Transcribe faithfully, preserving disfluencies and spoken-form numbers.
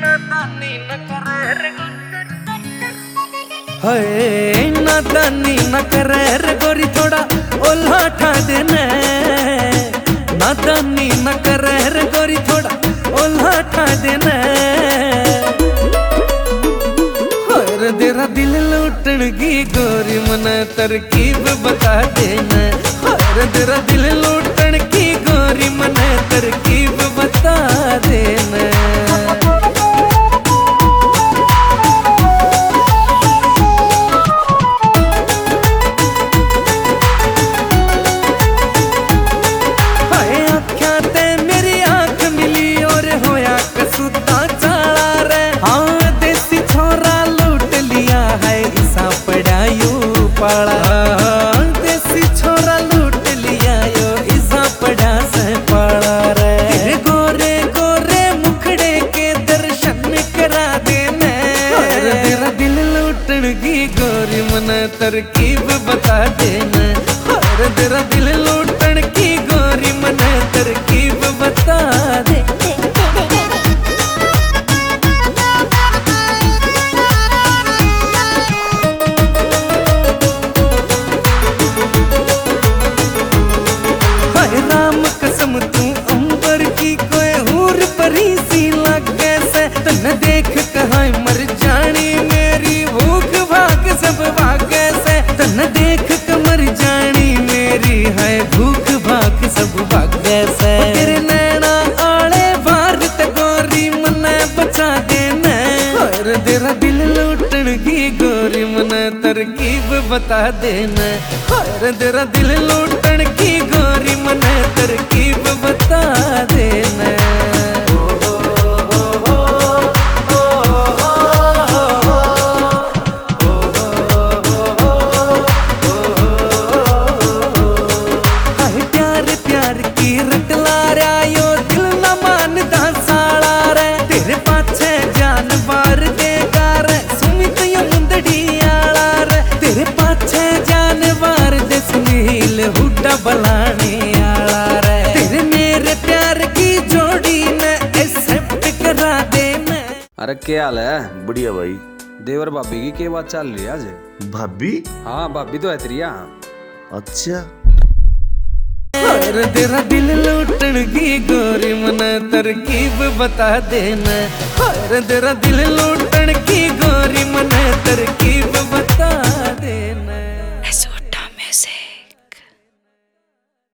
हाय नादानी न करे रे गोरी थोड़ा ओल्हा ठा देना। नादानी न करे रे गोरी थोड़ा ओल्हा ठा देना। हाय तेरा दिल लूटन की गोरी मन तरकीब बता देना। हाय तेरा दिल लूटन की गोरी मन तरकीब बता देना। देसी छोरा लूट लिया यो इसा पड़ा से पड़ा रे। तेरे गोरे गोरे मुखड़े के दर्शन करा देने। तेरा दिल लूटन की गोरी मन तरकीब बता देना। तेरा दिल लूटन की गोरी मन तरकीब बता दे। देख कहाँ मर जानी मेरी भूख भाग सब भागे से। तन देख कर मर जानी मेरी है भूख भाग सब भागे से। तेरे नैना आले भारत गोरी मने बचा देना। और तेरा दिल लूटन की गोरी मने तरकीब बता देना। और तेरा दिल लूटन की गोरी मने तरकीब बता देना। बलाने आला रे तेरे मेरे प्यार की जोड़ी ने एक्सेप्ट करा देना। अरे क्या हाल है? बढ़िया भाई। देवर भाभी की क्या बात चल रही है आज? भाभी? हाँ भाभी तो है तेरिया। अच्छा। और तेरा दिल लूटन की गोरी मन तरकीब बता देना। और तेरा दिल लूटन की गोरी मन तरकीब बता